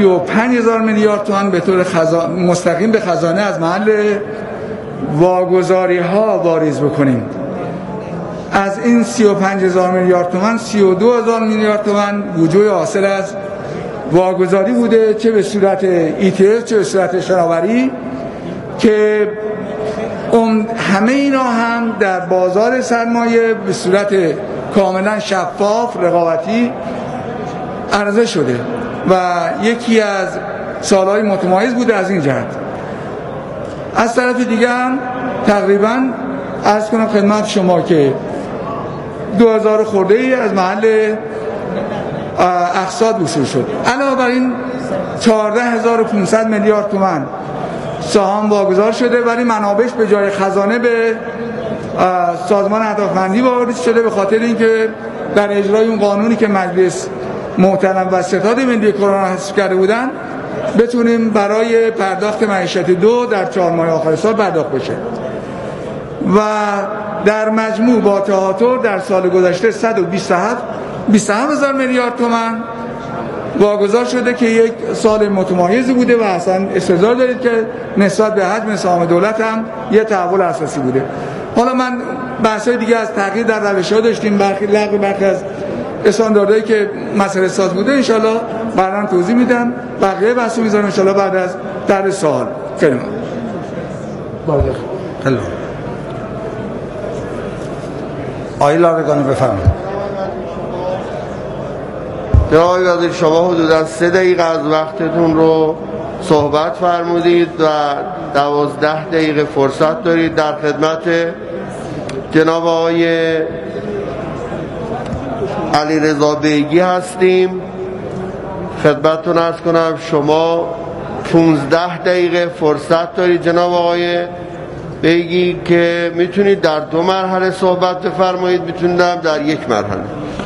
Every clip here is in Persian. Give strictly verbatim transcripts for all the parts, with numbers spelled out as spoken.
سی و پنج هزار میلیارد تومان به طور خزان... مستقیم به خزانه از محل واگذاری ها واریز بکنیم. از این سی و پنج هزار میلیارد تومان سی و دو هزار میلیارد تومان بودجه حاصل از واگذاری بوده، چه به صورت ای تی اف چه به صورت شناوری، که همه اینا هم در بازار سرمایه به صورت کاملا شفاف رقابتی عرضه شده و یکی از سالهای متمایز بوده از این جهت. از طرف دیگه هم تقریبا عرض کنم خدمت شما که دو هزار خورده ای از محل اقساط وصول شد. علاوه بر این چهارده هزار و پانصد میلیارد تومان سهام واگذار شده، ولی منابعش به جای خزانه به سازمان هدفمندی وارد شده، به خاطر اینکه در اجرای اون قانونی که مجلس محترم و ستاد ملی کرونا حذف کرده بودن بتونیم برای پرداخت معیشت دو در چهار ماه آخر سال پرداخت بشه و در مجموع با تهاتر در سال گذشته صد و بیست و هفت هزار میلیارد تومان واگذار شده که یک سال متمایزی بوده و اصلا استظهار دارید که نسبت به حجم سهام دولت هم یه تحول اساسی بوده. حالا من بحثای دیگه از تغییر در روش‌ها داشتیم، برخی لغو برخی از استانداردهایی که مسئله ساز بوده، ان شاءالله بعداً توضیح میدم. بقیه بحثو میذارم ان شاءالله بعد از در سوال. خیلی ممنون. خیلی آقای لاریگانی بفرمایید. جناب وزیر، شما حدوداً سه دقیقه از وقتتون رو صحبت فرمودید و دوازده دقیقه فرصت دارید. در خدمت جناب آقای علیرضا بیگی هستیم. خدمتتون عرض کنم شما پانزده دقیقه فرصت دارید جناب آقای بیگی که میتونید در دو مرحله صحبت بفرمایید، میتونید در یک مرحله.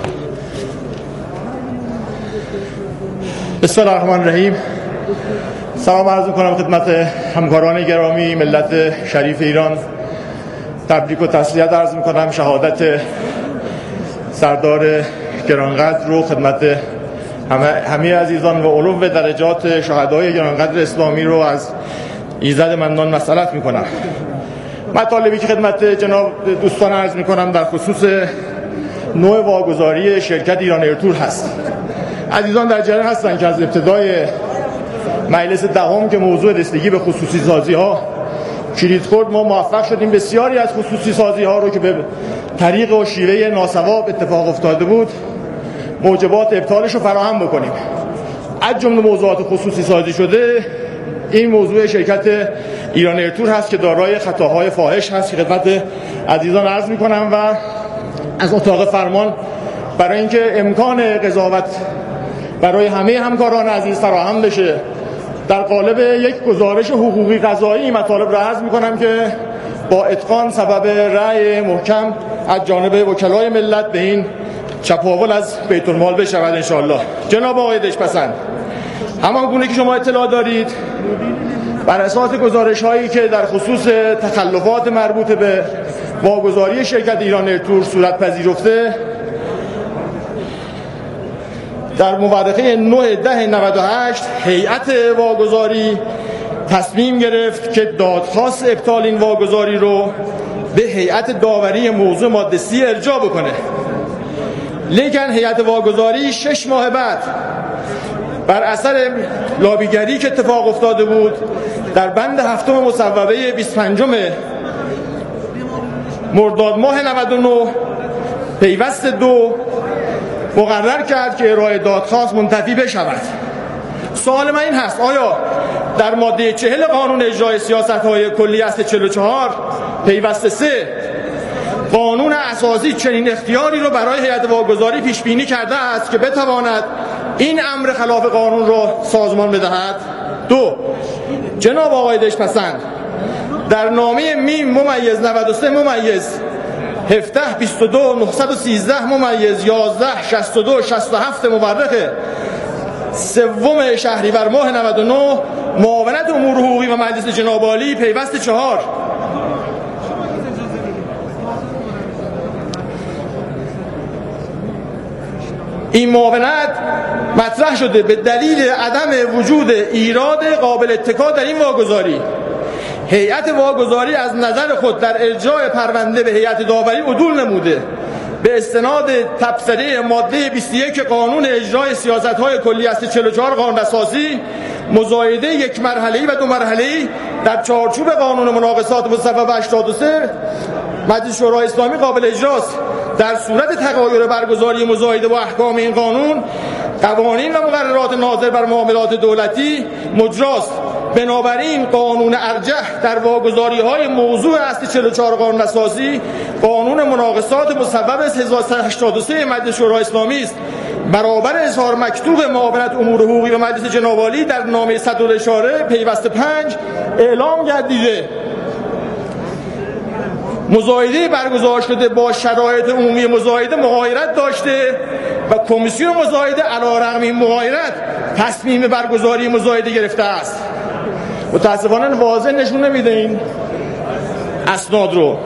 بسم الله الرحمن الرحیم. سلام عرض می‌کنم خدمت همکاران گرامی ملت شریف ایران. تبریک و تسلیت عرض می‌کنم. شهادت سردار گرانقدر رو خدمت همه همه عزیزان و علو درجات شهدای گرانقدر اسلامی رو از ایزد منان مسئلت می‌کنم. مطالبی که خدمت جناب دوستان عرض می‌کنم در خصوص نوع واگذاری شرکت ایران ایرتور هست. عزیزان در جریان هستن که از ابتدای مجلس دهم که موضوع رسیدگی به خصوصی سازی ها کلید خورد، ما موفق شدیم بسیاری از خصوصی سازی ها رو که به طریق و شیوه ناصواب اتفاق افتاده بود موجبات ابطالش رو فراهم بکنیم. از جمله موضوعات خصوصی سازی شده این موضوع شرکت ایران ایرتور هست که دارای خطاهای فاحش هست که خدمت عزیزان عرض میکنم و از اتاق فرمان برای اینکه امکان قضاوت برای همه همکاران عزیز فراهم بشه در قالب یک گزارش حقوقی قضایی مطالب را عرض میکنم که با اتقان سبب رأی محکم از جانب وکلای ملت به این چپاول از بیت المال بشود انشاءالله. جناب آقای دشپسند، همان گونه که شما اطلاع دارید بر اساس گزارش هایی که در خصوص تخلفات مربوط به واگذاری شرکت ایران ایرتور صورت پذیرفته در مورخه نه ده نود و هشت هیئت واگذاری تصمیم گرفت که دادخواست ابطال این واگذاری رو به هیئت داوری موضوع ماده سی ارجاع بکنه. لیکن هیئت واگذاری شش ماه بعد بر اثر لابیگری که اتفاق افتاده بود در بند هفتم مصوبه بیست و پنجم مرداد ماه نود و نه پیوست دو مقرر کرد که ارائه دادخواست منتفی بشود. سوال من این هست آیا در ماده چهل قانون اجرای سیاست‌های کلی اصل چهل و چهار پیوست سه قانون اساسی چنین اختیاری رو برای هیئت واگذاری پیش بینی کرده است که بتواند این امر خلاف قانون رو سازمان بدهد؟ دو، جناب آقای دشپسند، در نامه میم ممیز نود و سه ممیز هفده بیست و دو نهصد و سیزده ممیز یازده شصت و دو شصت و هفت مورخ سوم شهریور ماه نود و نه معاونت امور حقوقی و مجلس جناب عالی پیوست چهار این معاونت مطرح شده به دلیل عدم وجود ایراد قابل اتکا در این واگذاری. هیئت واگذاری از نظر خود در ارجاع پرونده به هیئت داوری عدول نموده. به استناد تبصره ماده بیست و یک قانون اجرای سیاست‌های کلی اصل چهل و چهار قانون اساسی، مزایده یک مرحله‌ای و دو مرحله‌ای در چارچوب قانون مناقصات مصوب هشتاد و سه مجلس شورای اسلامی قابل اجراست. در صورت تغایر برگزاری مزایده با احکام این قانون، قوانین و مقررات ناظر بر معاملات دولتی مجراست. بنابراین قانون ارجح در واگذاری‌های موضوع اصل چهل و چهار قانون اساسی، قانون مناقصات مصوب هزار و سیصد و هشتاد و سه مجلس شورای اسلامی است. برابر اظهار مکتوب معاونت امور حقوقی و مجلس جناب عالی در نامه صدرالاشاره پیوسته پنج اعلام گردیده مزایده برگزار شده با شرایط عمومی مزایده مغایرت داشته و کمیسیون مزایده علیرغم این مغایرت تصمیم برگزاری مزایده گرفته است. متاسفانه واضح نشون نمیده این اسناد رو.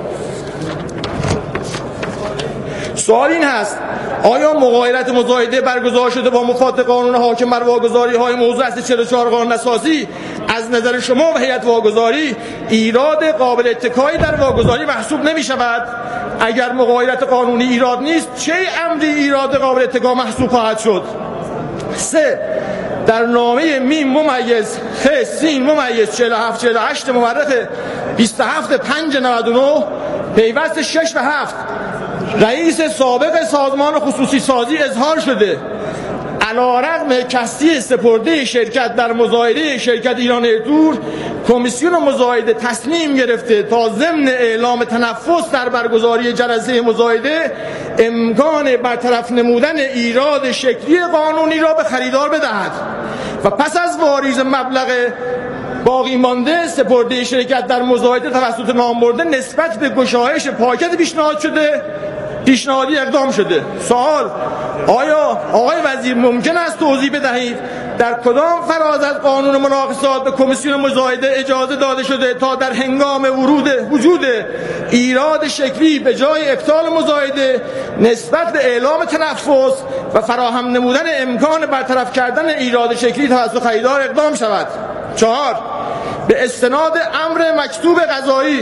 سوال این هست آیا مغایرت مزایده برگزار شده با مفاد قانون حاکم بر واگذاری‌های موضوع اصل چهل و چهار قانون اساسی از نظر شما و هیئت واگذاری ایراد قابل اتکایی در واگذاری محسوب نمی شود؟ اگر مغایرت قانونی ایراد نیست، چه امری ایراد قابل اتکا محسوب خواهد شد؟ سه، در نامه میم ممیز خ سین ممیز چهل و هفت چهل و هشت مورخ بیست و هفت پنج نود و نه پیوست شش و هفت رئیس سابق سازمان خصوصی سازی اظهار شده علیرغم کسری سپرده شرکت در مزایده شرکت ایران ایرتور، کمیسیون مزایده تصمیم گرفته تا ضمن اعلام تنفس در برگزاری جلسه مزایده امکان برطرف نمودن ایراد شکلی قانونی را به خریدار بدهد و پس از واریز مبلغ باقی مانده سپرده شرکت در مزایده توسط نامبرده نسبت به گشایش پاکت پیشنهاد شده پیشنهادی اقدام شده. سوال: آیا آقای وزیر ممکن است توضیح بدهید در کدام فراز از قانون مناقصات به کمیسیون مزایده اجازه داده شده تا در هنگام ورود وجود ایراد شکلی به جای ابطال مزایده نسبت به اعلام تنفس و فراهم نمودن امکان برطرف کردن ایراد شکلی توسط خریدار اقدام شود؟ چهار، به استناد امر مکتوب قضایی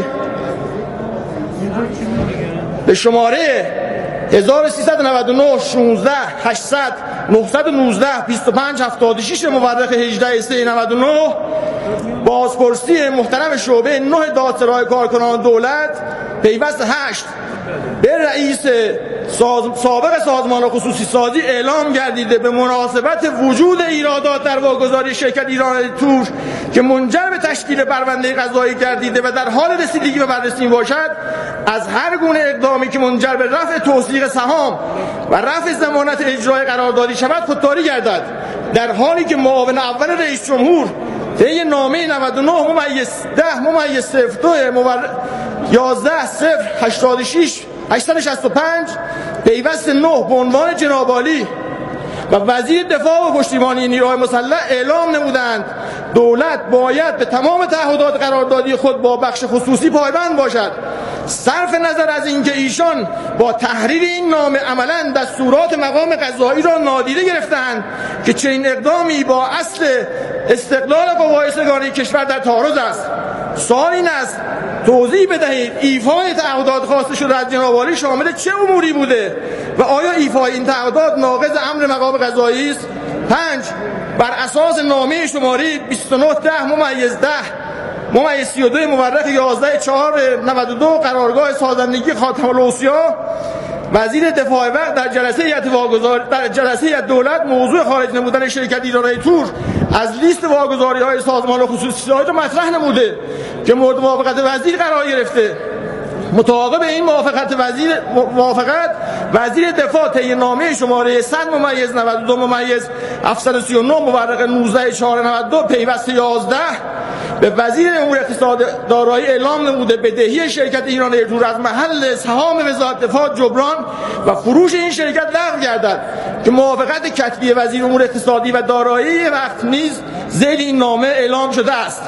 به شماره هزار و سیصد و نود و نه شانزده هشتصد نهصد و نوزده بیست و پنج هفتاد و شش مورخ هجده سه نود و نه بازپرسی محترم شعبه نه دادسرای کارکنان دولت پیوست هشت به رئیس ساز... سابق سازمان خصوصی سازی اعلام گردیده به مناسبت وجود ایرادات در واگذاری شرکت ایران ایرتور که منجر به تشکیل پرونده قضایی گردیده و در حال رسیدگی به بررسی باشد، از هر گونه اقدامی که منجر به رفع توثیق سهام و رفع ضمانت اجرای قراردادی شود خودداری گردد، در حالی که معاون اول رئیس جمهور طی نامه نود و نه ممیز ده ممیز صفر دو یازده صفر هشتاد و شش هشتصد و شصت و پنج پیوست نه به عنوان جناب عالی و وزیر دفاع و پشتیبانی نیروهای مسلح اعلام نمودند دولت باید به تمام تعهدات قراردادی خود با بخش خصوصی پایبند باشد. صرف نظر از اینکه ایشان با تحریر این نامه عملاً دستورات مقام قضایی را نادیده گرفتند که چنین اقدامی با اصل استقلال قوای سگانی کشور در تعارض است. سوال این است توضیح بدهید ایفای تعهدات خواسته شده از جناب عالی شامل چه اموری بوده و آیا ایفای این تعهدات ناقض امر مقام قضایی است؟ پنج، بر اساس نامه شماره بیست و نه ده ممیز ده ممیز سی و دو مورخ یازده چهار نود و دو قرارگاه سازندگی خاتم الاوصیا وزیر دفاع وقت در جلسه هیئت واگذار در جلسه هیئت دولت موضوع خارج نمودن شرکت ایران ایرتور از لیست واگذاری‌های سازمان خصوصی سازی مطرح نموده که مورد موافقت وزیر قرار گرفته. مطابق این موافقت وزیر موافقت وزیر دفاع طی نامه شماره صد ممیز نود و دو ممیز هفتصد و سی و نه مورخ نوزده چهار نود و دو پیوست یازده به وزیر امور اقتصاد دارایی اعلام نموده بدهی شرکت ایران ایرتور از محل سهام وزارت دفاع جبران و فروش این شرکت لغو گردد که موافقت کتبی وزیر امور اقتصادی و دارایی وقت نیز ذیل این نامه اعلام شده است.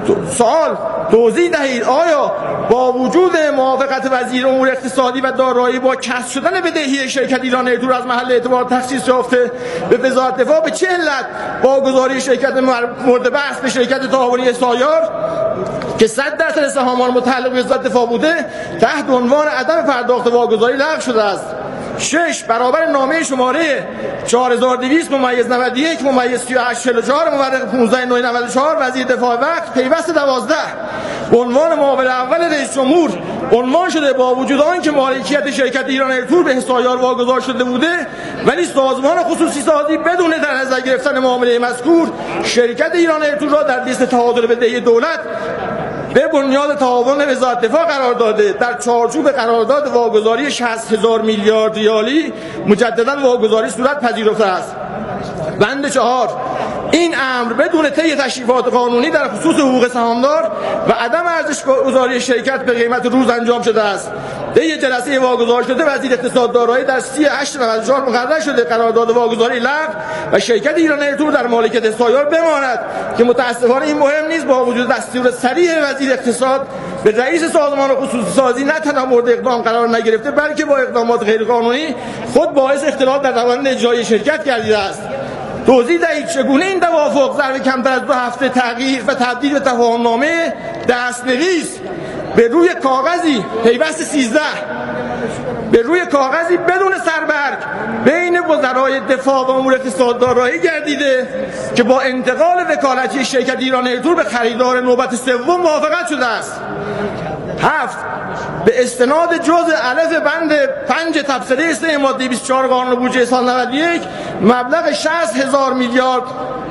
سوال توضیح دهید آیا با وجود موافقت وزیر امور اقتصادی و دارایی با کسر شدن بدهی شرکت ایران ایرتور از محل اعتبار تخصیص یافته به وزارت دفاع به چه علت واگذاری شرکت مورد بحث به شرکت تعاونی سایار که صد درصد سهامان متعلق به وزارت دفاع بوده تحت عنوان عدم پرداخت واگذاری لغو شده است؟ شش برابر نامه شماره چهار هزار و دویست ممیز نود و یک ممیز سی و هشت چهل و چهار مورخ پانزده نه نود و چهار وزیر دفاع وقت پیوست دوازده به عنوان معاون اول رئیس جمهور عنوان شده با وجود آنکه مالکیت شرکت ایران ایرتور به سایار واگذار شده بوده ولی سازمان خصوصی سازی بدون در نظر گرفتن معامله مذکور شرکت ایران ایرتور را در لیست تعادل بدهی دولت به بنیاد تعاون وزارت دفاع قرار داده. در چارچوب قرارداد واگذاری شصت هزار میلیارد ریالی مجددا واگذاری صورت پذیرفته است. بند چهار این امر بدون طی تشریفات قانونی در خصوص حقوق سهامدار و عدم ارزش گذاری شرکت به قیمت روز انجام شده است. طی جلسه واگذار شده وزیر اقتصاد دارایی در سی و هشت نود و چهار مقرر شده قرارداد واگذاری لغو و شرکت ایران ایرتور در مالکیت سایار بماند که متاسفانه این مهم نیست. با وجود دستور صریح وزیر اقتصاد به رئیس سازمان خصوصی سازی نه تنها مورد اقدام قرار نگرفته بلکه با اقدامات غیرقانونی خود باعث اختلاف در روند اجرایی شرکت گردیده است. توضیح دهید چگونه این توافق ظرف کمتر از دو هفته تغییر و تبدیل به تفاهمنامه دست‌نویس به روی کاغذی پیوست سیزده به روی کاغذی بدون سربرگ بین وزرای دفاع و امور اقتصاد دارایی گردیده که با انتقال وکالتی شرکت ایران ایرتور به خریدار نوبت سوم موافقت شده است. هفت به استناد جزء الف بند پنج تبصره سه ماده بیست و چهار قانون بودجه سال نود و یک مبلغ شصت هزار میلیارد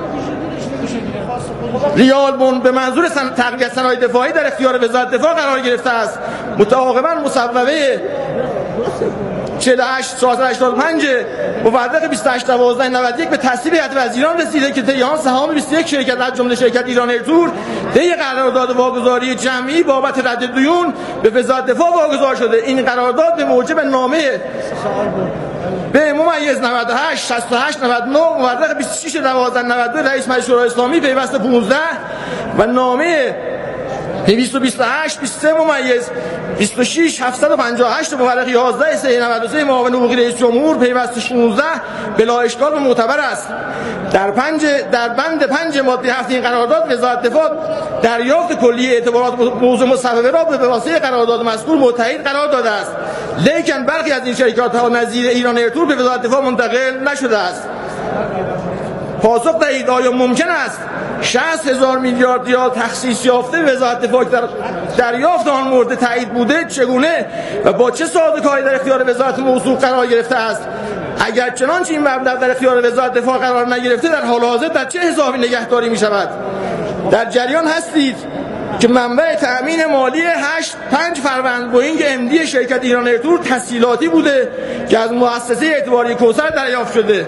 ریال بون به منظور تقویت صنایع دفاعی در اختیار وزارت دفاع قرار گرفته است. متعاقباً مصوبه چهل و هشت چهارصد و هشتاد و پنج مورخ بیست و هشت دوازده نود و یک به تصویب هیئت وزیران رسیده که طی آن سهام بیست و یک شرکت از جمله شرکت ایران ایرتور طی قرارداد واگذاری جمعی بابت رد دیون به وزارت دفاع واگذار شده. این قرارداد به موجب نامه به ممیز نود و هشت شصت و هشت نود و نه مورخ بیست و شش دوازده نود و دو رئیس مجلس شورای اسلامی پیوست پانزده و نامه دویست و بیست و هشت بیست و سه ممیز بیست و شش هفتصد و پنجاه و هشت مورخ یازده سه نود و سه معاون حقوقی رئیس جمهور پیوست شانزده بلا اشکال و معتبر است. در پنج در بند پنج ماده هفت این قرارداد وزارت دفاع دریافت کلیه اعتبارات موضوع مصوبه را به واسطه قرارداد مذکور متحد قرار داده است، لیکن برخی از این شرکات ها نظیر ایران ایرتور به وزارت دفاع منتقل نشده است. پاسخ دهید آیا ممکن است شصت هزار میلیارد ریال تخصیص یافته وزارت دفاع در دریافت آن مورد تایید بوده چگونه و با چه سازوکاری در اختیار وزارت موضوع قرار گرفته است؟ اگر چنانچه این مبلغ در اختیار وزارت دفاع قرار نگرفته در حال حاضر در چه حسابی نگهداری می شود؟ در جریان هستید که منبع تأمین مالی هشت پنج فروند بوئینگ امدی شرکت ایران ایرتور تسهیلاتی بوده که از مؤسسه اعتباری کوثر دریافت شده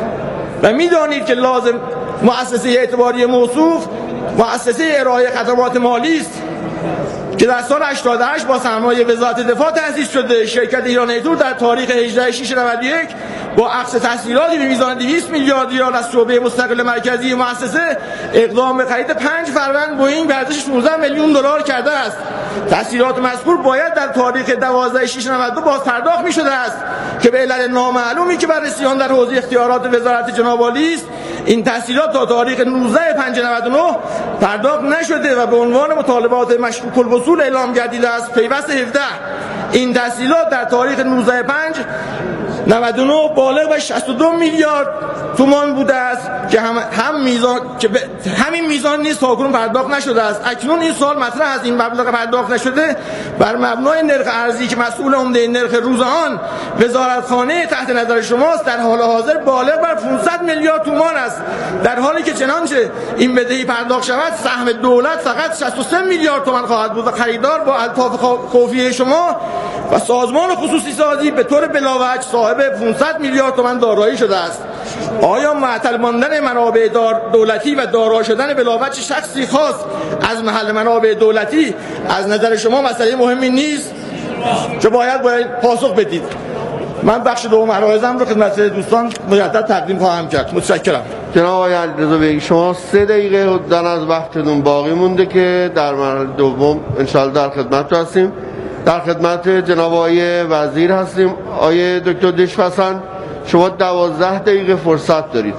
و می‌دانید که لازم مؤسسه اعتباری موصوف مؤسسه ارائه خدمات مالی است که در سال هشتاد و هشت با سرمایه وزارت دفاع تأسیس شده. شرکت ایران ایرتور در تاریخ هجده شش نود و یک با اخذ تسهیلاتی به میزان دویست میلیارد ریال از شعبه مستقل مرکزی مؤسسه اقدام به خرید پنج فروند بوئینگ به ارزش شانزده میلیون دلار کرده است. تسهیلات مذکور باید در تاریخ دوازده شش نود و دو باز پرداخت می شده است که به علل نامعلومی که بررسیان در حوزه اختیارات وزارت جناب عالی است این تسهیلات تا تاریخ نوزده پنج نود و نه پرداخت نشده و به عنوان مطالبات مشکوک الوصول اعلام گردیده است. پیوست هفده این تسهیلات در تاریخ نوزده پنج نود و نه بالغ به شصت و دو میلیارد تومان بوده است که هم, هم میزان که همین میزان نیز تاکنون پرداخت نشده است. اکنون این سال مطرح از این مبلغ پرداخت نشده بر مبنای نرخ ارزی که مسئول عمده نرخ روز آن وزارتخانه تحت نظر شماست در حال حاضر بالغ بر پانصد میلیارد تومان است، در حالی که چنانچه این بدهی پرداخت شود سهم دولت فقط شصت و سه میلیارد تومان خواهد بود و خریدار با الطاف خوفی شما و سازمان خصوصی سازی به طور بلاوجه صاحب پانصد میلیارد تومان دارایی شده است. آیا معطل ماندن منابع دولتی و دارا شدن بلاوجه شخصی خاص از محل منابع دولتی از نظر شما مسئله مهمی نیست که باید باید پاسخ بدید؟ من بخش دوم عرایضم رو خدمت دوستان مجدد تقدیم خواهم کرد. متشکرم. جناب آقای علیرضا بیگی شما سه دقیقه حدوداً از وقتتون باقی مونده که در مرحله دوم انشاءالله در خدمت هستیم. در خدمت جناب آقای وزیر هستیم. آقای دکتر دشفسن شما دوازده دقیقه فرصت دارید.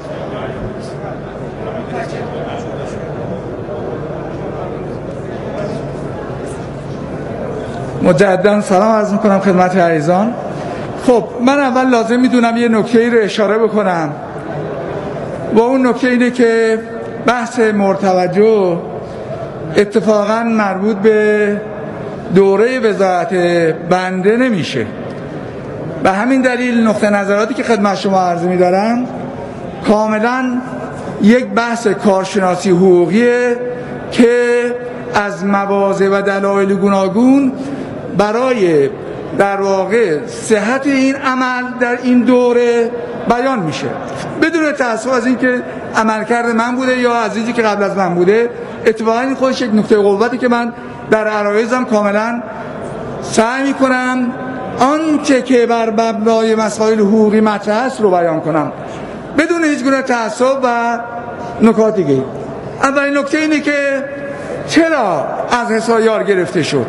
مجددا سلام عرض میکنم خدمت عزیزان. خب من اول لازم میدونم یه نکته‌ای رو اشاره بکنم و اون نکته اینه که بحث مرتوجه اتفاقا مربوط به دوره وزارت بنده نمیشه. به همین دلیل نقطه نظراتی که خدمت شما عرض میدارم کاملا یک بحث کارشناسی حقوقیه که از مواضع و دلایل گوناگون برای در واقع صحت این عمل در این دوره بیان میشه، بدون تأسف از اینکه عملکرد من بوده یا عزیزی که قبل از من بوده. اتفاقا این خودش یک نقطه قوتی که من در عرایزم کاملا سعی میکنم آنچه که بر مبنای مسائل حقوقی مطرح است رو بیان کنم بدون هیچ گونه تعصب و نکات دیگه. اولین نکته اینه که چرا از حصار گرفته شد.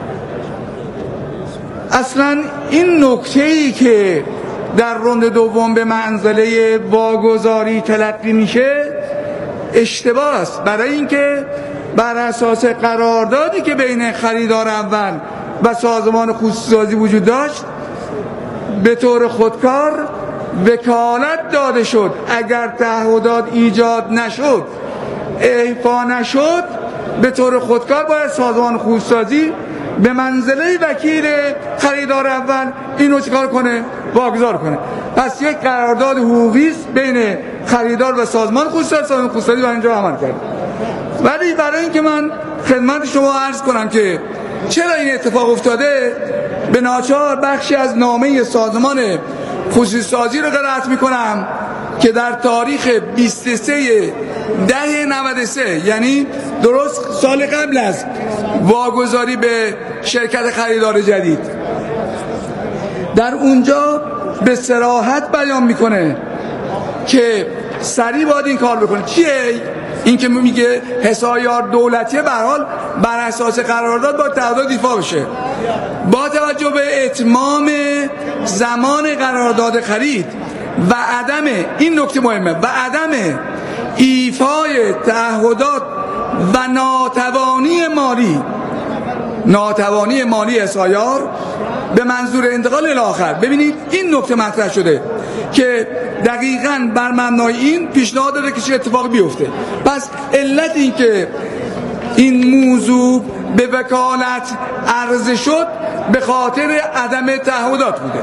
اصلا این نکته‌ای که در روند دوم به منزله واگذاری تلقی میشه اشتباه است، برای اینکه بر اساس قراردادی که بین خریدار اول و سازمان خصوصی‌سازی وجود داشت به طور خودکار وکالت داده شد. اگر تعهدات ایجاد نشد، اعفا نشد، به طور خودکار باید سازمان خصوصی‌سازی به منزله وکیل خریدار اول اینو چیکار کنه؟ واگذار کنه. پس یک قرارداد حقوقی است بین خریدار و سازمان خصوصی‌سازی. سازمان خصوصی‌سازی با اینجا عمل کرد. ولی برای اینکه من خدمت شما عرض کنم که چرا این اتفاق افتاده، به ناچار بخشی از نامه سازمان خصوصی‌سازی رو قرائت میکنم که در تاریخ بیست و سه ده نود و سه، یعنی درست سال قبل از واگذاری به شرکت خریدار جدید، در اونجا به صراحت بیان میکنه که سریع باید این کار بکنه. چیه این که میگه حصار دولتیه؟ به هر حال بر اساس قرارداد با تعهدات ایفا بشه. با توجه به اتمام زمان قرارداد خرید و عدم این نکته مهمه و عدم ایفای تعهدات و ناتوانی مالی ناتوانی مالی حصار به منظور انتقال الاخر. ببینید این نکته مطرح شده که دقیقاً بر مبنای این پیشنهاد داده که چه اتفاق بیفته. پس علت این که این موضوع به وکالت عرضه شد به خاطر عدم تعهدات بوده.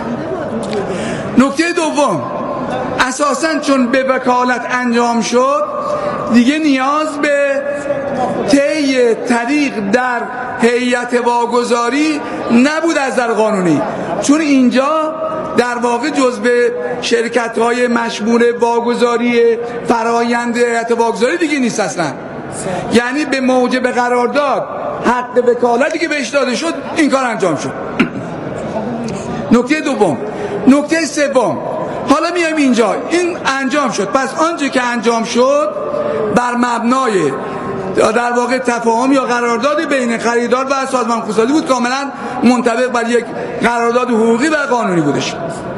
نکته دوم، اساساً چون به وکالت انجام شد دیگه نیاز به طی طریق در هیئت واگذاری نبود از در قانونی، چون اینجا در واقع جزء شرکت‌های مشمول واگذاری فرایند هیئت واگذاری دیگه نیست اصلا. یعنی به موجب قرارداد حق وکالتی که بهش داده شد این کار انجام شد. نکته دوم. نکته سوم، حالا میایم اینجا این انجام شد، پس آنچه که انجام شد بر مبنای در واقع تفاهم یا قرارداد بین خریدار و سازمان خصوصی بود، کاملا منطبق بر یک قرارداد حقوقی و قانونی بودش.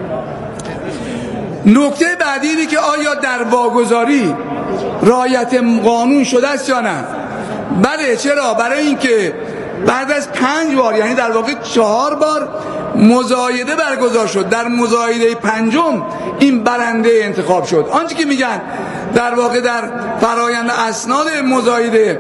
نکته بعدی اینه که آیا در واگذاری رعایت قانون شده است یا نه؟ بله. چرا؟ برای اینکه بعد از پنج بار، یعنی در واقع چهار بار مزایده برگزار شد، در مزایده پنجم این برنده انتخاب شد. آنچه که میگن در واقع در فرایند اسناد مزایده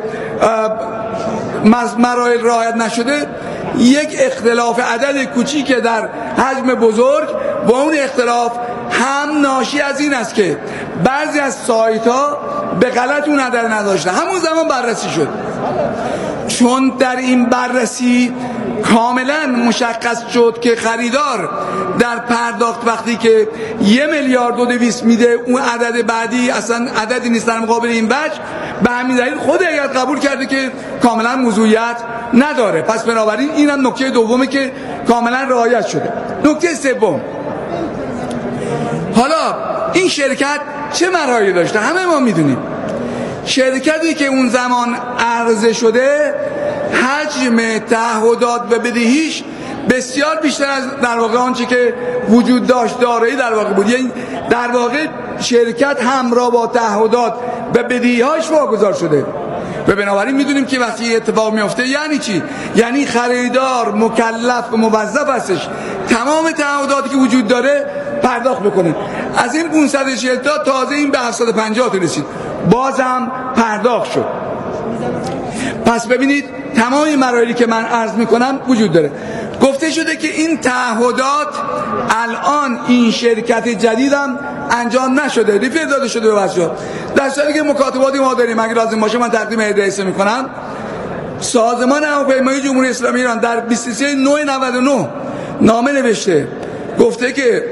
مراحل رعایت نشده، یک اختلاف عدد کوچیک در حجم بزرگ با اون اختلاف هم ناشی از این است که بعضی از سایت ها به غلط اون عدد نداشتن. همون زمان بررسی شد. چون در این بررسی کاملا مشخص شد که خریدار در پرداخت وقتی که یه میلیارد و دویست میده، اون عدد بعدی اصلا عددی نیست در مقابل این بچ، به همین دلیل خود هیئت قبول کرده که کاملا موضوعیت نداره. پس بنابراین این هم نکته دومه که کاملا رعایت شده. نکته سوم، حالا این شرکت چه مراحلی داشته؟ همه ما میدونیم. شرکتی که اون زمان عرضه شده حجم تعهدات و بدهیش بسیار بیشتر از در واقع آنچه که وجود داشت دارایی در واقع بود. یعنی در واقع شرکت همراه با تعهدات و بدهی‌هاش واگذار شده و بنابراین میدونیم که وقتی اتفاق میفته یعنی چی؟ یعنی خریدار مکلف و موظف هستش تمام تعهداتی که وجود داره پرداخت بکنه. از این پانصد و چهل تا تازه این به هفتصد و پنجاه تا رسید، بازم پرداخت شد. پس ببینید تمام مراحلی که من عرض میکنم وجود داره. گفته شده که این تعهدات الان این شرکت جدیدم انجام نشده، ریفر داده شده به بچه‌ها، در صورتی که مکاتباتی ما داریم. اگه لازم باشه من تقدیم هدیه میکنم. سازمان هواپیمایی جمهوری اسلامی ایران در بیست و سه نه نود و نه نامه نوشته، گفته که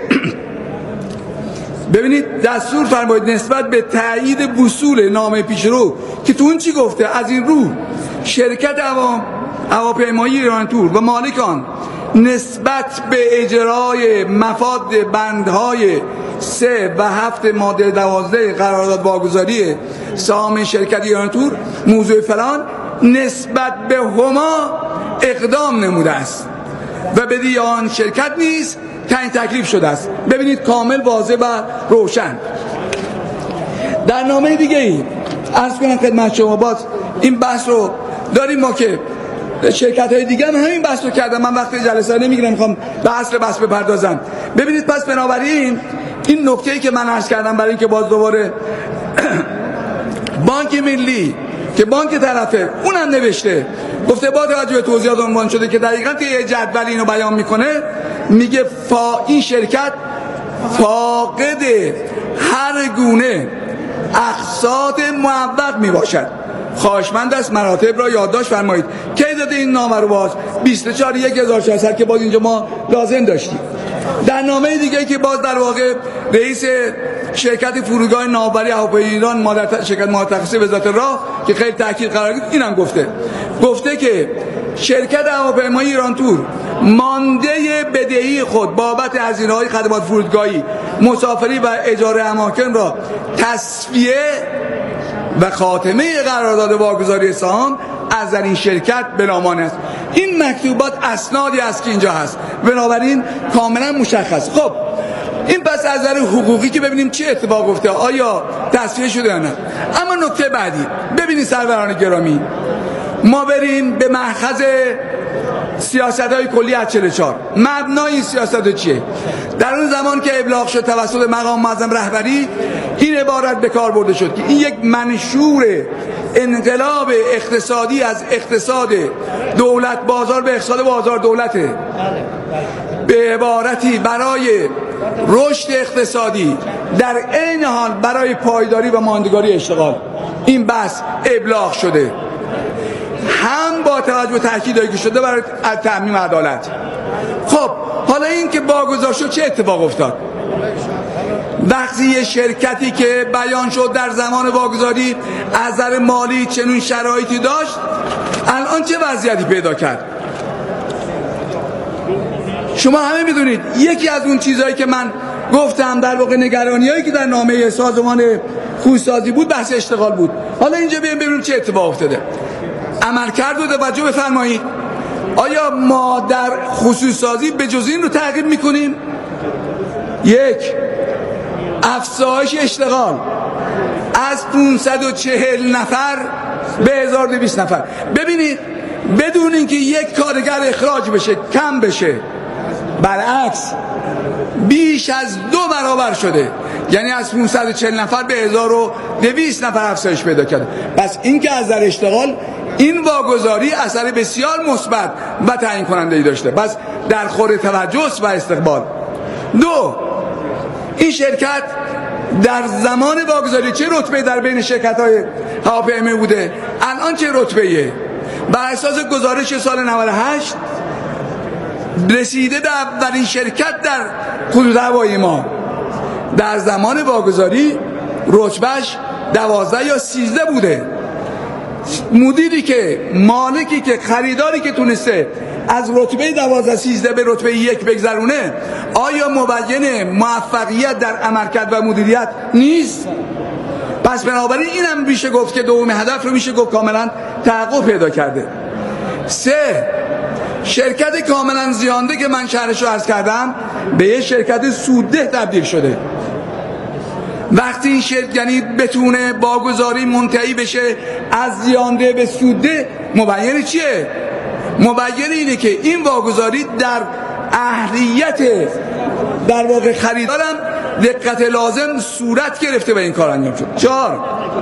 ببینید دستور فرمایید نسبت به تایید وصول نامه پیشرو که تو اون چی گفته، از این رو شرکت هواپیمایی ایران تور و مالکان نسبت به اجرای مفاد بندهای سه و هفت ماده دوازده قرارداد واگذاری سهام شرکت ایران تور موضوع فلان نسبت به هما اقدام نموده است و بدهی آن شرکت نیز تعیین تکلیف شده است. ببینید کامل واضح و روشن. در نامه دیگه ای عرض کنم خدمت شما، باز این بحث رو داریم ما که شرکت های دیگه هم همین بحث رو کردن. من وقت جلسه نمیگیرم، میخوام به اصل بحث بپردازم. ببینید پس بنابراین این نکته‌ای که من عرض کردم برای اینکه باز دوباره بانک ملی که بانک طرفه اونم نوشته، گفته با توجه به توضیحات عنوان شده که دقیقاً که یه جدول اینو بیان میکنه، میگه فا این شرکت فاقد هر گونه اقساط معوق میباشد. خواهشمند است مراتب را یادداشت فرمایید. کی داده این نامه رو؟ باز بیست و چهار یک هزار و چهارصد که باز اینجا ما لازم داشتیم. در نامه دیگه که باز در واقع رئیس شرکت فرودگاه ناوبری هواپیمایی ایران مادر شرکت متخصص وزارت راه که خیلی تاکید قرار گرفت اینم گفته گفته که شرکت هواپیمایی ایران تور مانده بدهی خود بابت هزینه‌های خدمات فرودگاهی، مسافری و اجاره اماکن را تصفیه و خاتمه قرارداد واگذاری سهام از این شرکت بلامان است. این مکتوبات اسنادی است که اینجا هست، بنابراین کاملا مشخص. خب این پس از نظر حقوقی که ببینیم چه اتفاق افتاده، آیا تصفیه شده یا نه. اما نکته بعدی ببینید سروران گرامی، ما بریم به مأخذ سیاست‌های کلی از چهل و چهار. مبنای این سیاست چیه؟ در اون زمان که ابلاغ شد توسط مقام معظم رهبری این عبارت به کار برده شد که این یک منشور انقلاب اقتصادی از اقتصاد دولت بازار به اقتصاد بازار دولته، به عبارتی برای رشد اقتصادی در عین حال برای پایداری و ماندگاری اشتغال این بحث ابلاغ شده، هم با توجه به تاکیدایی که شده برای تأمین عدالت. خب حالا این که واگذار شد چه اتفاق افتاد؟ وقتی یه شرکتی که بیان شد در زمان واگذاری از نظر مالی چنین شرایطی داشت، الان چه وضعیتی پیدا کرد؟ شما همه میدونید یکی از اون چیزهایی که من گفتم در واقع نگرانیایی که در نامه سازمان خودسازی بود بحث اشتغال بود. حالا اینجا بیایم ببینیم چه اتفاق افتاده. عملکرد رو توجه بفرمایید. آیا ما در خصوص سازی به جز این رو تعقیب میکنیم؟ یک، افزایش اشتغال از پانصد و چهل نفر به هزار و دویست نفر. ببینید بدون اینکه یک کارگر اخراج بشه، کم بشه، برعکس بیش از دو برابر شده، یعنی از پانصد و چهل نفر به هزار و دویست نفر افزایش پیدا کرده. پس این که از نظر اشتغال این واگذاری اثر بسیار مثبت و تعیین کننده ای داشته، پس در خور توجه و استقبال. دو، این شرکت در زمان واگذاری چه رتبه در بین شرکت‌های هواپیمایی بوده؟ الان چه رتبه‌ایه؟ بر اساس گزارش سال نود و هشت رسیده به اولین شرکت در خطوط هوایی ما. در زمان واگذاری رتبهش دوازده یا سیزده بوده. مدیری که مالکی که خریداری که تونسته از رتبه دوازده سیزده به رتبه یک بگذرونه، آیا مبین موفقیت در عملکرد و مدیریت نیست؟ پس بنابراین اینم میشه گفت که دوم هدف رو میشه گفت کاملا تحقق پیدا کرده. سه، شرکت کاملا زیانده که من شرحش رو عرض کردم به یه شرکت سودده تبدیل شده. وقتی این شرکت یعنی بتونه واگذاری منتهی بشه از زیانده به سودده، مبین چیه؟ مبین اینه که این واگذاری در اهلیت در واقع خریدارم دقت لازم صورت گرفته به این کار انجام شد. چهار،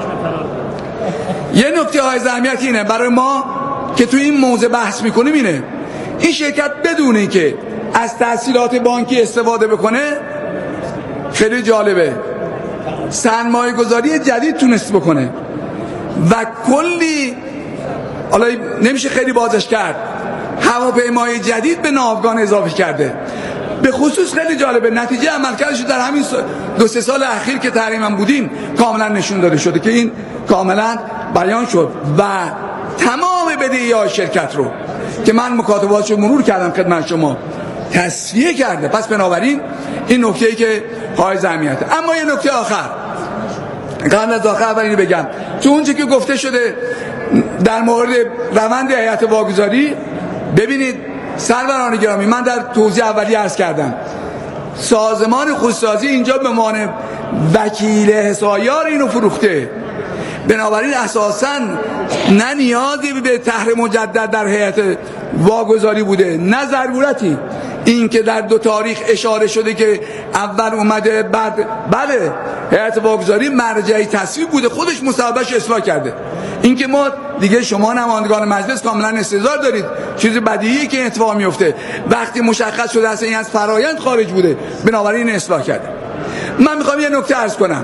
یه نکته های اهمیت اینه برای ما که توی این موضوع بحث میکنیم اینه، این شرکت بدون اینکه از تسهیلات بانکی استفاده بکنه، خیلی جالبه، سرمایه گذاری جدید تونست بکنه و کلی، حالا نمیشه خیلی بازش کرد، هواپیمای جدید به ناوگان اضافه کرده. به خصوص خیلی جالبه نتیجه عملکردش در همین دو سه سال اخیر که تحریم هم بودیم کاملا نشون داده شده که این کاملا بیان شد و تمام بدهی‌های شرکت رو که من مکاتباتشو مرور کردم خدمت شما تصفیه کرده. پس بنابراین این نکته‌ای که حائز اهمیته. اما یه نکته آخر قبل از آخر اول اینو بگم، تو اونچه که گفته شده در مورد روند هیئت واگذاری، ببینید سروران گرامی، من در توضیح اولی عرض کردم سازمان خودسازی اینجا به عنوان وکیل حسایار اینو فروخته، بنابراین اساساً نه نیازی به طرح مجدد در هیئت واگذاری بوده نه ضرورتی. این که در دو تاریخ اشاره شده که اول اومده بعد بله هیئت واگذاری مرجعی تصویب بوده، خودش مصوبهش اصلاح کرده. این که ما دیگه شما نمایندگان مجلس کاملا استحضار دارید، چیز بدیهیه که اتفاق میفته وقتی مشخص شده است این از فرایند خارج بوده، بنابراین اصلاح کرده. من میخوام یه نکته عرض کنم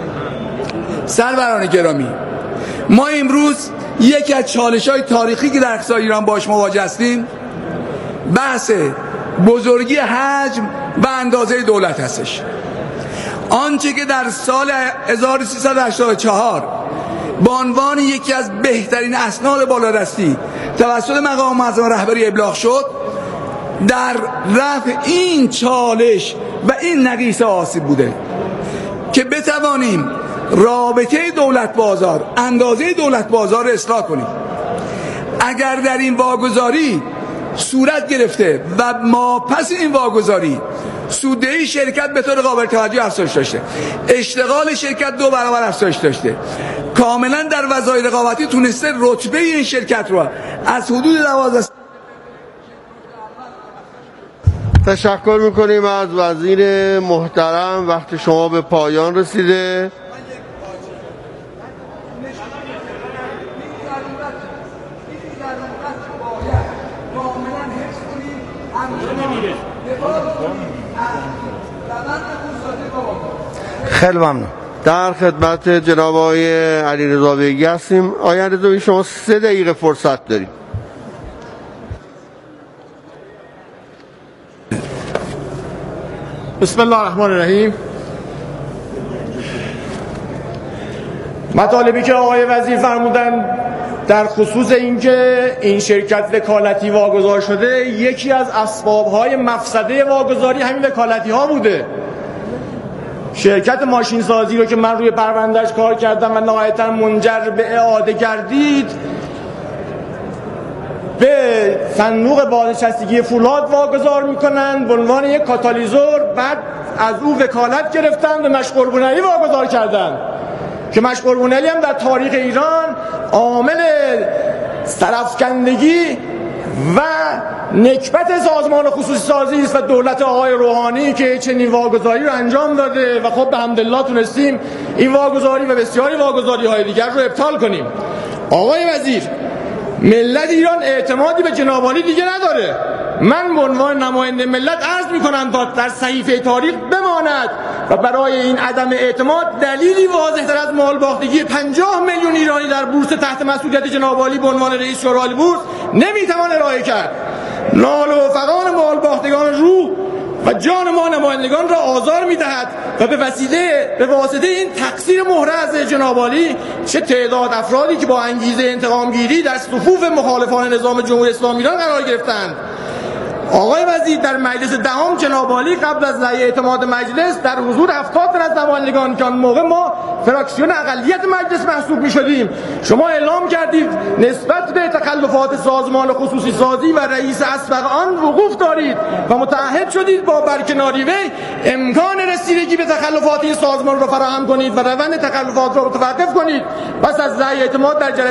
سروران گرامی، ما امروز یکی از چالش‌های تاریخی که در اقتصاد ایران باش مواجه هستیم بحث بزرگی حجم و اندازه دولت هستش. آنچه که در سال هزار و سیصد و هشتاد و چهار به عنوان یکی از بهترین اسناد بالادستی توسط مقام معظم رهبری ابلاغ شد، در رفع این چالش و این نقیصه آسیب بوده که بتوانیم رابطه دولت بازار، اندازه دولت بازار اصلاح کنیم. اگر در این واگذاری صورت گرفته و ما پس این واگذاری سوددهی شرکت به طور قابل توجه افزایش داشته، اشتغال شرکت دو برابر افزایش داشته، کاملا در وظایف رقابتی تونسته رتبه این شرکت رو از حدود دوازده. تشکر میکنیم از وزیر محترم. وقت شما به پایان رسیده. خیلی ممنون. در خدمت جناب آقای علیرضا بیگی هستیم. آقای علیرضا بیگی شما سه دقیقه فرصت دارید. بسم الله الرحمن الرحیم. مطالبی که آقای وزیر فرمودن در خصوص اینکه این شرکت وکالتی واگذار شده، یکی از اسبابهای مفسده واگذاری همین وکالتی ها بوده. شرکت ماشین سازی رو که من روی پروندهش کار کردم و نهایتا منجر به اعاده گردید، به صندوق بازنشستگی فولاد واگذار میکنن به عنوان یک کاتالیزور، بعد از او وکالت گرفتن به مشغول بونعلی واگذار کردن که مشغول بونعلی هم در تاریخ ایران عامل سرافکندگی و نکبت سازمان خصوصی سازی است و دولت آقای روحانی که چنین واگذاری رو انجام داده و خب به حمدالله تونستیم این واگذاری و بسیاری واگذاری های دیگر رو ابطال کنیم. آقای وزیر، ملت ایران اعتمادی به جناب عالی دیگه نداره. من به عنوان نماینده ملت عرض میکنم تا در صحیفه تاریخ بماند و برای این عدم اعتماد دلیلی واضح‌تر از مالباختگی پنجاه میلیون ایرانی در بورس تحت مسئولیت جناب عالی به عنوان رئیس شورای بورس نمیتوان ارائه کرد. نال و فغان مالباختگان روح و جان ما نمایندگان را آزار می‌دهد و به وسیله به واسطه این تقصیر محرز جناب عالی چه تعداد افرادی که با انگیزه انتقام گیری در صفوف مخالفان نظام جمهوری اسلامی ایران قرار گرفتند. آقای وزیر در مجلس دهم جناب عالی قبل از رأی اعتماد مجلس در حضور هفتاد تن از نمایندگان که آن موقع ما فراکسیون اقلیت مجلس محسوب می‌شدیم، شما اعلام کردید نسبت به تخلفات سازمان خصوصی سازی و رئیس اسبق آن وقوف دارید و متعهد شدید با برکناری وی امکان رسیدگی به تخلفات این سازمان را فراهم کنید و روند تخلفات را متوقف کنید. پس از رأی اعتماد در